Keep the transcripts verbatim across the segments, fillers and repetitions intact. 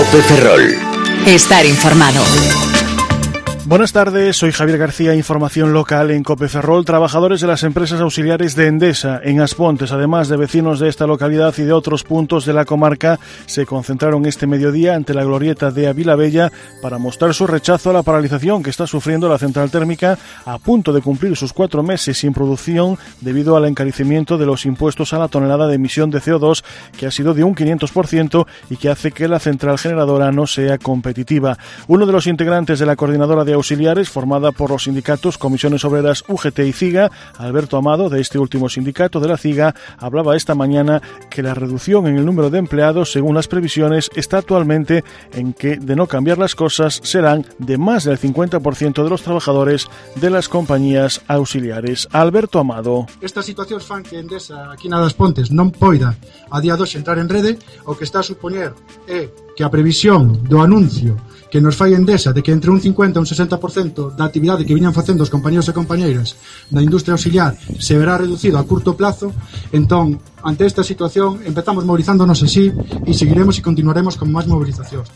Cope Ferrol. Estar informado. Buenas tardes, soy Javier García, información local en Cope Ferrol. Trabajadores de las empresas auxiliares de Endesa en As Pontes, además de vecinos de esta localidad y de otros puntos de la comarca, se concentraron este mediodía ante la glorieta de Avilabella para mostrar su rechazo a la paralización que está sufriendo la central térmica, a punto de cumplir sus cuatro meses sin producción debido al encarecimiento de los impuestos a la tonelada de emisión de C O dos, que ha sido de un quinientos por ciento y que hace que la central generadora no sea competitiva. Uno de los integrantes de la coordinadora de auxiliares, formada por los sindicatos Comisiones Obreras, U G T y CIGA, Alberto Amado, de este último sindicato de la CIGA, hablaba esta mañana que la reducción en el número de empleados, según las previsiones, está actualmente en que, de no cambiar las cosas, serán de más del cincuenta por ciento de los trabajadores de las compañías auxiliares. Alberto Amado. Estas situacións fan que Endesa aquí na das Pontes non poida a día doxe entrar en rede. O que está a supoñer é que a previsión do anuncio que nos fai Endesa de que entre un cincuenta e un sesenta por cento da actividade que viñan facendo os compañeros e compañeiras da industria auxiliar se verá reducido a curto plazo. Entón, ante esta situación, empezamos movilizándonos así e seguiremos e continuaremos con máis movilizacións.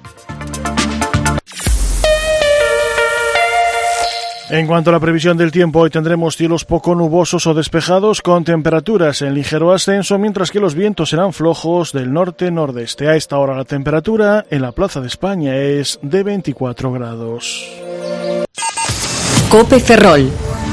En cuanto a la previsión del tiempo, hoy tendremos cielos poco nubosos o despejados con temperaturas en ligero ascenso, mientras que los vientos serán flojos del norte-nordeste. A esta hora la temperatura en la Plaza de España es de veinticuatro grados. Cope Ferrol.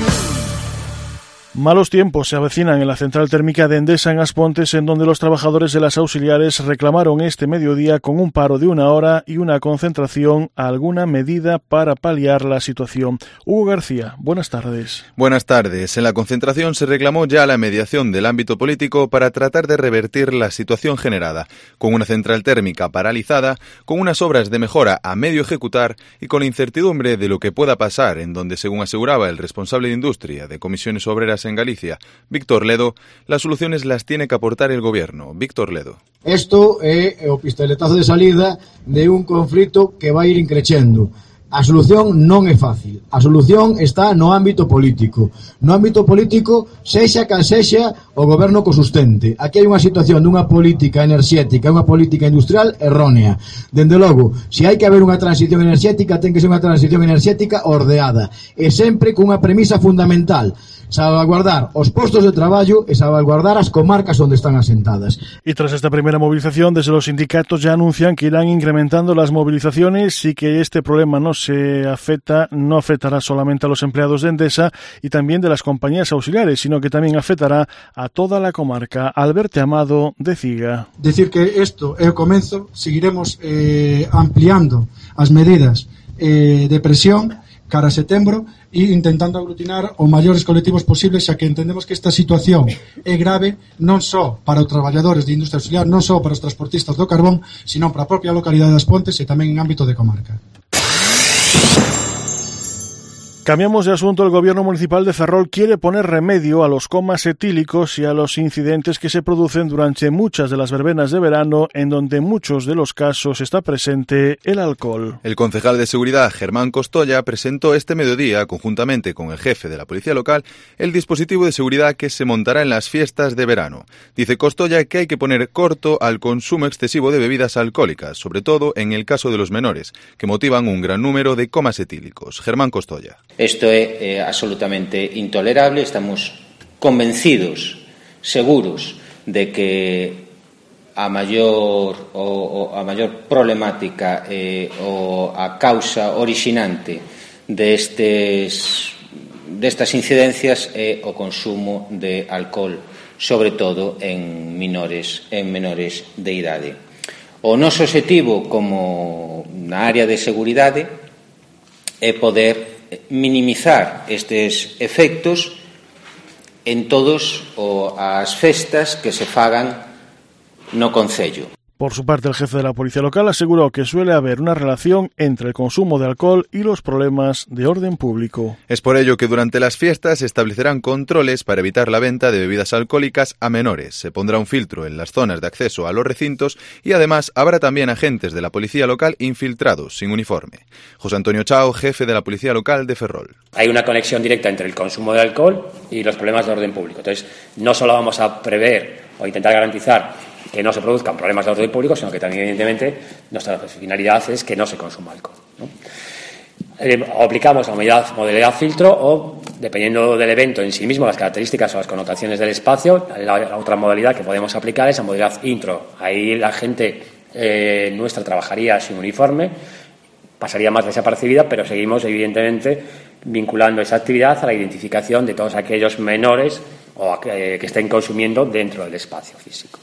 Malos tiempos se avecinan en la central térmica de Endesa en As Pontes, en donde los trabajadores de las auxiliares reclamaron este mediodía con un paro de una hora y una concentración alguna medida para paliar la situación. Hugo García, buenas tardes. Buenas tardes. En la concentración se reclamó ya la mediación del ámbito político para tratar de revertir la situación generada, con una central térmica paralizada, con unas obras de mejora a medio ejecutar y con la incertidumbre de lo que pueda pasar, en donde, según aseguraba el responsable de industria de Comisiones Obreras en Galicia, Víctor Ledo, las soluciones las tiene que aportar el gobierno. Víctor Ledo. Isto é o pistoletazo de salida de un conflito que vai ir increchendo. A solución non é fácil. A solución está no ámbito político. No ámbito político, sexa can sexa o goberno co sustente. Aquí hai unha situación dunha política enerxética, unha política industrial errónea. Dende logo, se hai que haber unha transición enerxética, ten que ser unha transición enerxética ordeada. E sempre cunha premisa fundamental: salvaguardar os postos de traballo e salvaguardar as comarcas onde están asentadas. Y tras esta primera movilización, desde los sindicatos ya anuncian que irán incrementando las movilizaciones y que este problema no se afecta, no afectará solamente a los empleados de Endesa y también de las compañías auxiliares, sino que también afectará a toda la comarca. Alberto Amado, de CIGA. Decir que isto é o comenzo, seguiremos eh, ampliando as medidas eh, de presión cara a setembro e intentando aglutinar os maiores colectivos posibles, xa que entendemos que esta situación é grave non só para os traballadores de industria auxiliar, non só para os transportistas do carbón, sino para a propia localidade das Pontes e tamén en ámbito de comarca. Cambiamos de asunto. El gobierno municipal de Ferrol quiere poner remedio a los comas etílicos y a los incidentes que se producen durante muchas de las verbenas de verano, en donde en muchos de los casos está presente el alcohol. El concejal de seguridad, Germán Costolla, presentó este mediodía, conjuntamente con el jefe de la policía local, el dispositivo de seguridad que se montará en las fiestas de verano. Dice Costolla que hay que poner corto al consumo excesivo de bebidas alcohólicas, sobre todo en el caso de los menores, que motivan un gran número de comas etílicos. Germán Costolla. Isto é eh, absolutamente intolerable. Estamos convencidos, seguros, de que a maior o, o a maior problemática eh, o a causa orixinante destes destas incidencias é o consumo de alcohol, sobre todo en menores en menores de idade. O noso obxectivo como na área de seguridade é poder minimizar estes efectos en todos o as festas que se fagan no concello. Por su parte, el jefe de la policía local aseguró que suele haber una relación entre el consumo de alcohol y los problemas de orden público. Es por ello que durante las fiestas se establecerán controles para evitar la venta de bebidas alcohólicas a menores. Se pondrá un filtro en las zonas de acceso a los recintos y además habrá también agentes de la policía local infiltrados, sin uniforme. José Antonio Chao, jefe de la policía local de Ferrol. Hay una conexión directa entre el consumo de alcohol y los problemas de orden público. Entonces, no solo vamos a prever o intentar garantizar que no se produzcan problemas de orden público, sino que también, evidentemente, nuestra finalidad es que no se consuma alcohol, ¿no? Eh, o aplicamos la modalidad, modalidad filtro o, dependiendo del evento en sí mismo, las características o las connotaciones del espacio, la, la otra modalidad que podemos aplicar es la modalidad intro. Ahí la gente eh, nuestra trabajaría sin uniforme, pasaría más desapercibida, pero seguimos, evidentemente, vinculando esa actividad a la identificación de todos aquellos menores o a que, que estén consumiendo dentro del espacio físico.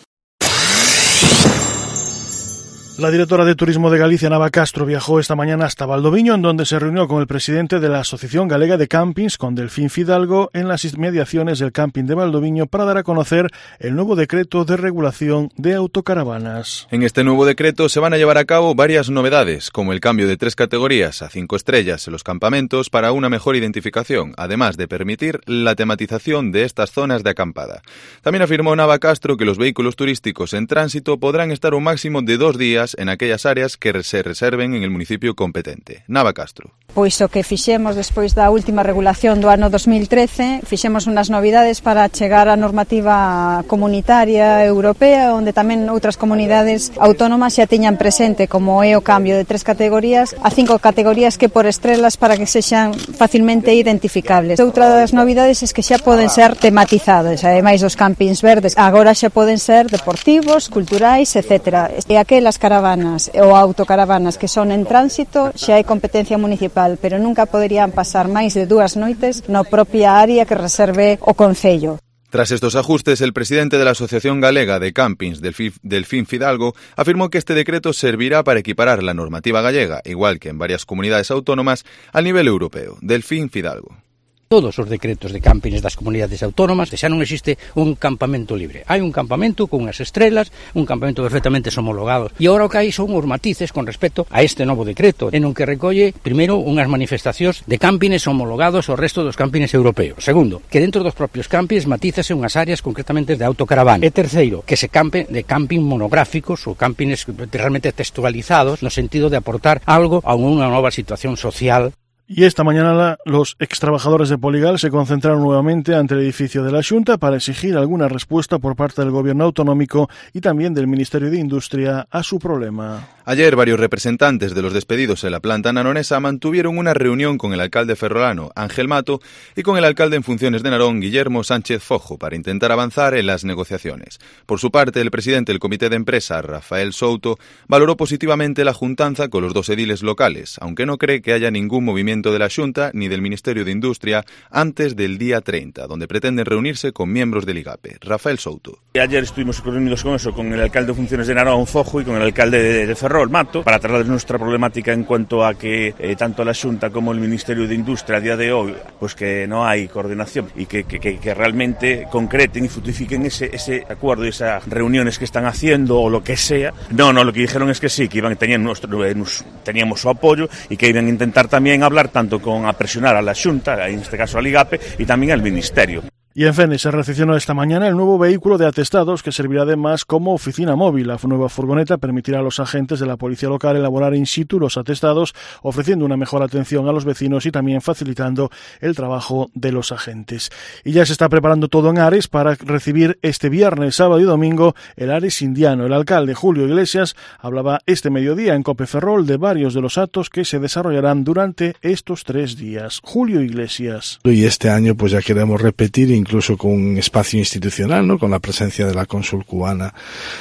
La directora de Turismo de Galicia, Nava Castro, viajó esta mañana hasta Valdoviño, en donde se reunió con el presidente de la Asociación Galega de Campings, con Delfín Fidalgo, en las inmediaciones del camping de Valdoviño para dar a conocer el nuevo decreto de regulación de autocaravanas. En este nuevo decreto se van a llevar a cabo varias novedades, como el cambio de tres categorías a cinco estrellas en los campamentos para una mejor identificación, además de permitir la tematización de estas zonas de acampada. También afirmó Nava Castro que los vehículos turísticos en tránsito podrán estar un máximo de dos días en aquellas áreas que se reserven en el municipio competente. Nava Castro. Pois o que fixemos despois da última regulación do ano dos mil trece, fixemos unhas novidades para chegar á normativa comunitaria europea, onde tamén outras comunidades autónomas xa tiñan presente, como é o cambio de tres categorías a cinco categorías que por estrelas para que sexan facilmente identificables. Outra das novidades é que xa poden ser tematizados, ademais dos campings verdes, agora xa poden ser deportivos, culturais, etcétera. E aquelas caravanas ou autocaravanas que son en tránsito xa hai competencia municipal, pero nunca poderían pasar máis de dúas noites na propia área que reserve o concello. Tras estos ajustes, el presidente de la Asociación Galega de Campings, Delfín Fidalgo, afirmó que este decreto servirá para equiparar la normativa gallega, igual que en varias comunidades autónomas, al nivel europeo. Delfín Fidalgo. Todos os decretos de campings das comunidades autónomas, xa non existe un campamento libre. Hai un campamento con unhas estrelas, un campamento perfectamente homologados. E agora o que hai son os matices con respecto a este novo decreto, en un que recolle, primeiro, unhas manifestacións de campings homologados ao resto dos campings europeos. Segundo, que dentro dos propios campings matízase unhas áreas concretamente de autocaravana. E terceiro, que se campe de camping monográficos ou campings realmente textualizados no sentido de aportar algo a unha nova situación social. Y esta mañana los extrabajadores de Poligal se concentraron nuevamente ante el edificio de la Xunta para exigir alguna respuesta por parte del Gobierno autonómico y también del Ministerio de Industria a su problema. Ayer, varios representantes de los despedidos en la planta nanonesa mantuvieron una reunión con el alcalde ferrolano, Ángel Mato, y con el alcalde en funciones de Narón, Guillermo Sánchez Fojo, para intentar avanzar en las negociaciones. Por su parte, el presidente del Comité de Empresa, Rafael Souto, valoró positivamente la juntanza con los dos ediles locales, aunque no cree que haya ningún movimiento de la Xunta ni del Ministerio de Industria antes del día treinta, donde pretenden reunirse con miembros del IGAPE. Rafael Souto. Ayer estuvimos reunidos con eso, con el alcalde de funciones de Narón, Fojo, y con el alcalde de, de Ferrol, Mato, para trasladar nuestra problemática en cuanto a que eh, tanto la Xunta como el Ministerio de Industria a día de hoy, pues que no hay coordinación y que, que, que, que realmente concreten y fructifiquen ese, ese acuerdo y esas reuniones que están haciendo o lo que sea. No, no, lo que dijeron es que sí, que iban, tenían nuestro, eh, nos, teníamos su apoyo y que iban a intentar también hablar tanto con a presionar a la Xunta, en este caso al IGAPE, y también al Ministerio. Y en Fene se recepcionó esta mañana el nuevo vehículo de atestados que servirá además como oficina móvil. La nueva furgoneta permitirá a los agentes de la policía local elaborar in situ los atestados, ofreciendo una mejor atención a los vecinos y también facilitando el trabajo de los agentes. Y ya se está preparando todo en Ares para recibir este viernes, sábado y domingo el Ares indiano. El alcalde Julio Iglesias hablaba este mediodía en Cope Ferrol de varios de los actos que se desarrollarán durante estos tres días. Julio Iglesias. Y este año pues ya queremos repetir incluso con un espacio institucional, ¿no? Con la presencia de la cónsul cubana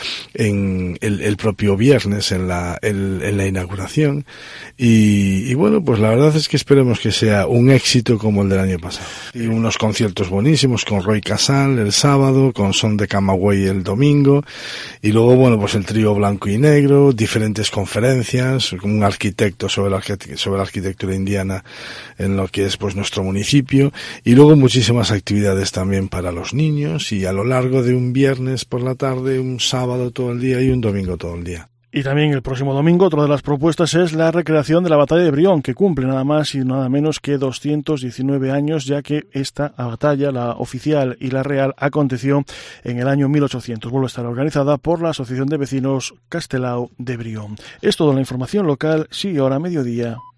en el, el propio viernes en la, el, en la inauguración y, y bueno, pues la verdad es que esperemos que sea un éxito como el del año pasado. Y unos conciertos buenísimos con Roy Casal el sábado, con Son de Camagüey el domingo y luego, bueno, pues el trío blanco y negro, diferentes conferencias, un arquitecto sobre la, sobre la arquitectura indiana en lo que es pues nuestro municipio y luego muchísimas actividades también para los niños y a lo largo de un viernes por la tarde, un sábado todo el día y un domingo todo el día. Y también el próximo domingo otra de las propuestas es la recreación de la batalla de Brión, que cumple nada más y nada menos que doscientos diecinueve años, ya que esta batalla, la oficial y la real, aconteció en el año mil ochocientos. Vuelve a estar organizada por la Asociación de Vecinos Castelao de Brión. Es toda la información local, sigue ahora a mediodía.